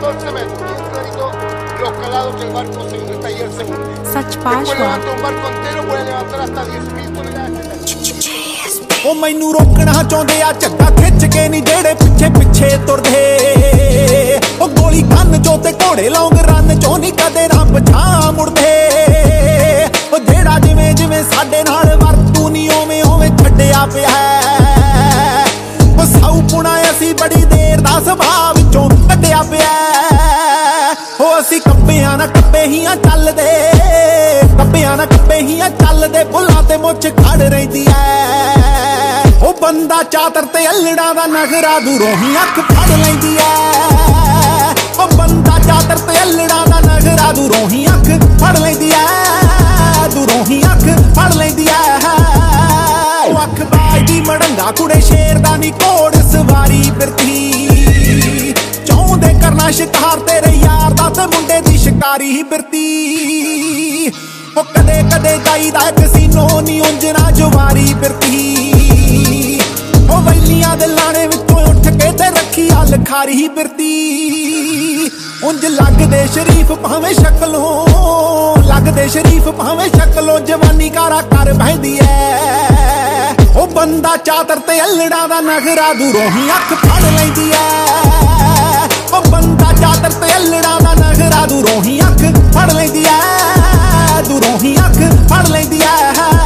14 metros, bien clarito los calados que el barco se hunde, está ahí el segundo. Después levanta un barco entero, puede levantar hasta 10.000 toneladas. ਉਹ ਮੈਨੂੰ ਰੋਕਣਾ ਚਾਹੁੰਦੇ ਆ ਝੱਗਾ ਖਿੱਚ ਕੇ ਨਹੀਂ ਜਿਹੜੇ ਪਿੱਛੇ ਪਿੱਛੇ ਤੁਰਦੇ ਉਹ ਗੋਲੀ ਕੰਨ ਚੋਂ ਤੇ ਘੋੜੇ ਲੌਂਗ ਰਨ ਚੋਂ ਨਹੀਂ ਕਦੇ ਨਾ ਪਛਾਂ ਮੁੜਦੇ ਉਹ ਜਿਹੜਾ ਜਿਵੇਂ ਜਿਵੇਂ ਸਾਡੇ ਨਾਲ ਵਰਤੂ ਨਹੀਂ ਉਵੇਂ ਉਵੇਂ ਛੱਡਿਆ ਪਿਆ ਉਹ ਸਾਊ ਪੁਣਾ ਅਸੀਂ ਬੜੀ ਦੇਰ ਦਾ ਸੁਭਾਅ ਵਿੱਚੋਂ ਕੱਢਿਆ ਪਿਆ ਉਹ ਅਸੀਂ ਕੱਪਿਆਂ ਨਾ ਕੱਪੇ ਹੀਆਂ ਚੱਲਦੇ ਕੱਪਿਆਂ ਨਾ ਕੱਪੇ ਹੀਆਂ ਚੱਲਦੇ ਬੁੱਲਾਂ ਤੇ ਮੁੱਛ ਖੜ ਰਹਿੰਦੀ ਐ ਉਹ ਬੰਦਾ ਚਾਦਰ ਤੇ ਅਲੜਾ ਦਾ ਨਖਰਾ ਦੂਰੋਂ ਹੀ ਅੱਖ ਫੜ ਲੈਂਦੀ ਐ ਉਹ ਬੰਦਾ ਚਾਦਰ ਤੇ ਅਲੜਾ ਦਾ ਨਖਰਾ ਦੂਰੋਂ ਹੀ ਅੱਖ ਫੜ ਲੈਂਦੀ ਐ ਦੂਰੋਂ ਹੀ ਅੱਖ ਫੜ ਲੈਂਦੀ ਐ ਉਹ ਅੱਖ ਬਾਜਦੀ ਮੜੰਗਾ ਕੁੜੇ ਸ਼ੇਰ ਦਾ ਨੀ ਘੋੜ ਸਵਾਰੀ ਫਿਰਦੀ ਚਾਹੁੰਦੇ ਕਰਨਾ ਸ਼ਿਕਾਰ ਤੇਰੇ ਯਾਰ ਦਾ ਤੇ ਮੁੰਡੇ ਦੀ ਸ਼ਿਕਾਰੀ ਫਿਰਦੀ ਉਹ ਕਦੇ ਕਦੇ ਜਾਈਦਾ ਕਸੀਨੋ ਨੀ ਉਂਝਣਾ ਜਵਾਰੀ ਫਿਰਦੀ ਉਹ ਵੈਲੀਆਂ ਦੇ ਲਾਣੇ ਵਿੱਚੋਂ ਉੱਠ ਕੇ ਤੇ ਰੱਖੀ ਆ ਲਖਾਰੀ ਫਿਰਦੀ ਉਂਝ ਲੱਗਦੇ ਸ਼ਰੀਫ ਭਾਵੇਂ ਸ਼ਕਲੋਂ ਲੱਗਦੇ ਸ਼ਰੀਫ ਭਾਵੇਂ ਸ਼ਕਲੋਂ ਜਵਾਨੀ ਕਾਰਾ ਕਰ ਬਹਿੰਦੀ ਐ ਉਹ ਬੰਦਾ ਚਾਦਰ ਤੇ ਅਲੜਾ ਦਾ ਨਖਰਾ ਦੂਰੋਂ ਹੀ ਅੱਖ ਫੜ ਲੈਂਦੀ ਐ ਉਹ ਬੰਦਾ ਚਾਦਰ ਤੇ ਅਲੜਾ ਦਾ ਨਖਰਾ ਦੂਰੋਂ ਹੀ ਅੱਖ ਫੜ ਲੈਂਦੀ ਐ ਦੂਰੋਂ ਹੀ ਅੱਖ ਫੜ ਲੈਂਦੀ ਐ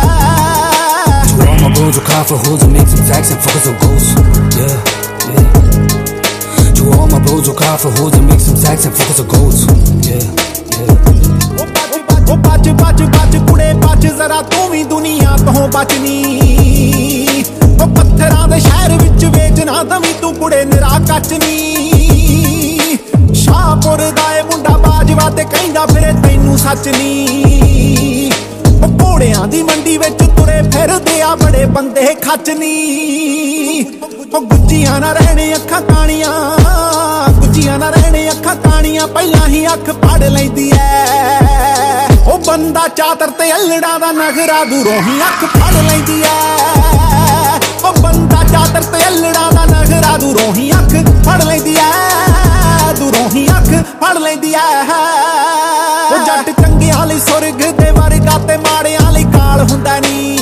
my bros will call for hoes and make some tax and fuckers on ghosts. Yeah, yeah. To all my bros will call for hoes and make some tax and fuckers on ghosts. Yeah, yeah. ਉਹ ਬਚ ਬਚ ਬਚ ਕੁੜੇ ਬਚ ਜ਼ਰਾ ਤੂੰ ਵੀ ਦੁਨੀਆ ਤੋਂ ਬਚਨੀ ਉਹ ਪੱਥਰਾਂ ਦੇ ਸ਼ਹਿਰ ਵਿੱਚ ਵੇਚਣਾ ਦਵੀਂ ਤੂੰ ਕੁੜੇ ਨਿਰਾ ਕੱਚਨੀ ਸ਼ਾਹਪੁਰ ਦਾ ਏ ਮੁੰਡਾ ਬਾਜਵਾ ਤੇ ਕਹਿੰਦਾ ਫਿਰੇ ਤੈਨੂੰ ਸੱਚ ਨੀ ਉਹ ਘੋੜਿਆਂ ਦੀ ਮੰਡੀ ਵਿੱਚ ਤੁਰੇ ਫਿਰਦੇ ਆ ਬੜੇ ਬੰਦੇ ਖੱਚਨੀ ਉਹ ਗੁੱਜੀਆਂ ਨਾ ਰਹਿਣੇ ਅੱਖਾਂ ਕਾਣੀਆਂ ਗੁੱਜੀਆਂ ਨਾ ਰਹਿਣੇ ਅੱਖਾਂ ਕਾਣੀਆਂ ਪਹਿਲਾਂ ਹੀ ਅੱਖ ਫੜ ਲੈਂਦੀ ਐ ਉਹ ਬੰਦਾ ਚਾਦਰ ਤੇ ਅਲੜਾ ਦਾ ਨਖਰਾ ਦੂਰੋਂ ਹੀ ਅੱਖ ਫੜ ਲੈਂਦੀ ਐ ਉਹ ਬੰਦਾ ਚਾਦਰ ਤੇ ਅਲੜਾ ਦਾ ਨਖਰਾ ਦੂਰੋਂ ਹੀ ਅੱਖ ਫੜ ਲੈਂਦੀ ਐ ਦੂਰੋਂ ਹੀ ਅੱਖ ਫੜ ਲੈਂਦੀ ਐ ਉਹ ਜੱਟ ਚੰਗਿਆਂ ਲਈ ਸੁਰਗ ਦੇ ਵਰਗਾ ਤੇ ਮਾੜਿਆਂ ਲਈ ਕਾਲ ਹੁੰਦਾ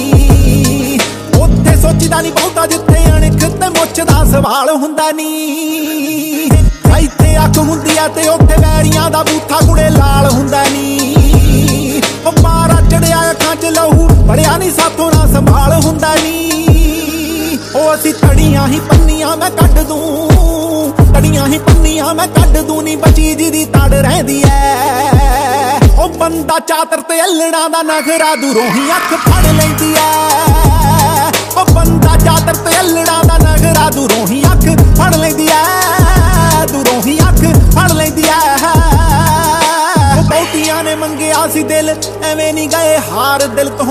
ਨੀ ਉੱਥੇ ਸੋਚਦਾ ਨੀ ਬਹੁਤਾ ਜਿੱਥੇ ਅਣਖ ਤੇ ਮੁੱਛ ਦਾ ਸਵਾਲ ਹੁੰਦਾ ਨੀ ਇੱਥੇ ਅੱਖ ਹੁੰਦੀ ਆ ਤੇ ਉੱਥੇ ਵੈਰੀਆਂ ਦਾ ਬੂਥਾ ਕੁੜੇ ਲਾਲ ਹੁੰਦਾ ਨੀ ਉਹ ਮਾਰਾ ਚੜਿਆ ਅੱਖਾਂ 'ਚ ਲਹੂ ਬੜਿਆ ਨੀ ਸਾਥੋਂ ਨਾ ਸੰਭਾਲ ਹੁੰਦਾ ਨੀ ਉਹ ਅਸੀਂ ਤੜੀਆਂ ਹੀ ਪੰਨੀਆਂ ਮੈਂ ਕੱਢ ਦੂੰ ਤੜੀਆਂ ਹੀ ਪੰਨੀਆਂ ਮੈਂ ਕੱਢ ਦੂੰ ਨੀ ਬਚੀ ਜਿਹਦੀ ਤੜ ਰਹਿੰਦੀ ਐ ਉਹ ਬੰਦਾ ਚਾਦਰ ਤੇ ਅਲੜਾ ਦਾ ਨਖਰਾ ਦੂਰੋਂ ਹੀ ਅੱਖ ਫੜ ਲੈਂਦੀ ਐ ਉਹ ਬੰਦਾ ਚਾਦਰ ਤੇ ਅਲੜਾ ਦਾ ਨਖਰਾ ਦੂਰੋਂ ਹੀ ਅੱਖ ਫੜ ਲੈਂਦੀ ਐ ਦੂਰੋਂ ਹੀ ਅੱਖ ਫੜ ਲੈਂਦੀ ਐ ਉਹ ਬਹੁਤੀਆਂ ਨੇ ਮੰਗਿਆ ਸੀ ਦਿਲ ਐਵੇਂ ਨਹੀਂ ਗਏ ਹਾਰ ਦਿਲ ਤੋਂ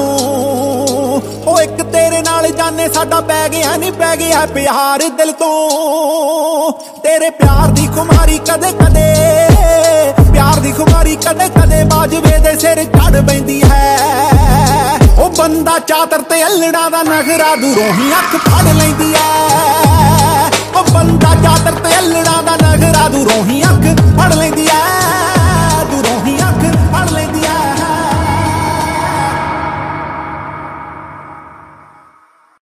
ਉਹ ਇੱਕ ਤੇਰੇ ਨਾਲ ਜਾਨੇ ਸਾਡਾ ਪੈ ਗਿਆ ਨਹੀਂ ਪੈ ਗਿਆ ਪਿਆਰ ਦਿਲ ਤੋਂ ਤੇਰੇ ਪਿਆਰ ਦੀ ਖੁਮਾਰੀ ਕਦੇ ਕਦੇ ਪਿਆਰ ਦੀ ਖੁਮਾਰੀ ਕਦੇ ਕਦੇ ਬਾਜਵੇ ਦੇ ਸਿਰ ਚੜ ਪੈਂਦੀ ਹੈ ਉਹ ਬੰਦਾ ਚਾਦਰ ਤੇ ਅਲੜਾ ਦਾ ਨਖਰਾ ਦੂਰੋਂ ਹੀ ਅੱਖ ਫੜ ਲੈਂਦੀ ਐ ਉਹ ਬੰਦਾ ਚਾਦਰ ਤੇ ਅਲੜਾ ਦਾ ਨਖਰਾ ਦੂਰੋਂ ਹੀ ਅੱਖ ਫੜ ਲੈਂਦੀ ਐ